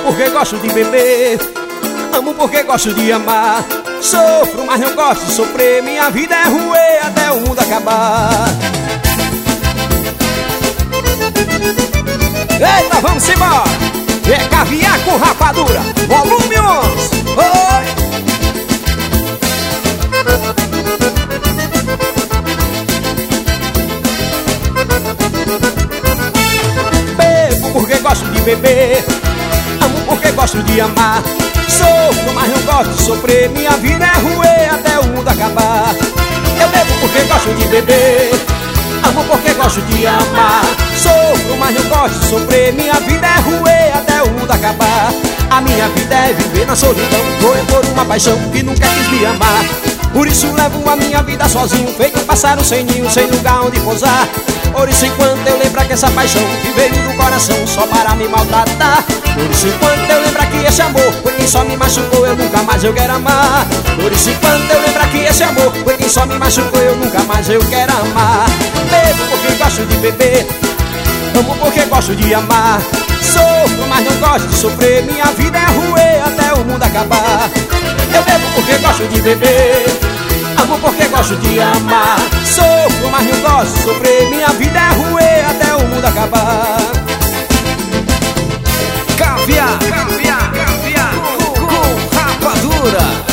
porque gosto de beber, amo porque gosto de amar. Sofro, mas não gosto de sofrer. Minha vida é ruê até o mundo acabar. Eita, vamos embora! É caviar com rapadura, volume 11. Oi! Bebo porque gosto de beber, amo porque gosto de amar. Sofro, mas não gosto de sofrer. Minha vida é ruê até o mundo acabar. Eu bebo porque gosto de beber, amo porque gosto de amar. Sofro, mas não gosto de sofrer. Minha vida é ruê até o mundo acabar. A minha vida é viver na solidão, correr por uma paixão que nunca quis me amar. Por isso levo a minha vida sozinho, feito um pássaro sem ninho, sem lugar onde pousar. Por isso enquanto eu lembrar que essa paixão que veio do coração só para me maltratar. Por isso enquanto eu lembrar que esse amor foi quem só me machucou, eu nunca mais eu quero amar. Por isso enquanto eu lembrar que esse amor foi quem só me machucou, eu nunca mais eu quero amar. Bebo porque gosto de beber, amo porque gosto de amar. Sofro, mas não gosto de sofrer. Minha vida é ruê até o mundo acabar. Eu bebo porque gosto de beber, amo porque gosto de amar. Sofro, mas não gosto de sofrer. Minha vida é ruê até o mundo acabar. Caviar, caviar, caviar com rapadura.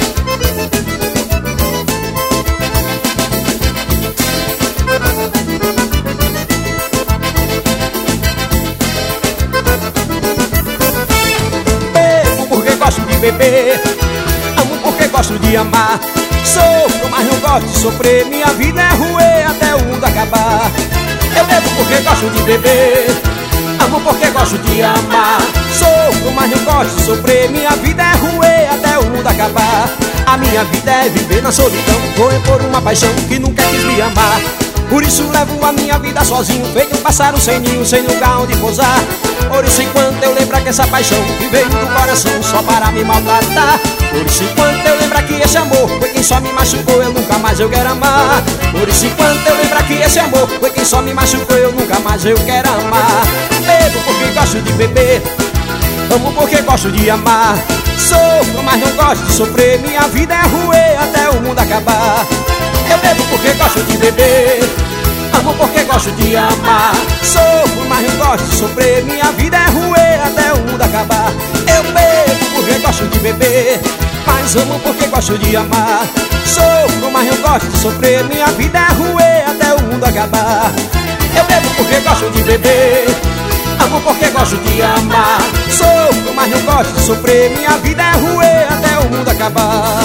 Bebo porque gosto de beber, amo porque gosto de amar. Sofro, mas não gosto de sofrer. Minha vida é ruê até o mundo acabar. Eu bebo porque gosto de beber, amo porque gosto de amar. Sofro, mas não gosto de sofrer. Minha vida é ruê até o mundo acabar. A minha vida é viver na solidão, correr por uma paixão que nunca quis me amar. Por isso levo a minha vida sozinho, feito um pássaro sem ninho, sem lugar onde pousar. Por isso enquanto eu lembrar que essa paixão que veio do coração só para me maltratar. Por isso enquanto eu lembrar que esse amor foi quem só me machucou, eu nunca mais eu quero amar. Por isso enquanto eu lembrar que esse amor foi quem só me machucou, eu nunca mais eu quero amar. Bebo porque gosto de beber, amo porque gosto de amar. Sofro, mas não gosto de sofrer. Minha vida é ruê até o mundo acabar. Eu bebo porque gosto de beber, amo porque gosto de amar. Sofro, mas não gosto de sofrer. Minha vida é ruê até o mundo acabar. Eu bebo porque gosto de beber, mas amo porque gosto de amar. Sofro, mas não gosto de sofrer. Minha vida é ruê até o mundo acabar. Eu bebo porque gosto de beber, amo porque gosto de amar. Sofro, mas não gosto de sofrer. Minha vida é ruê até o mundo acabar.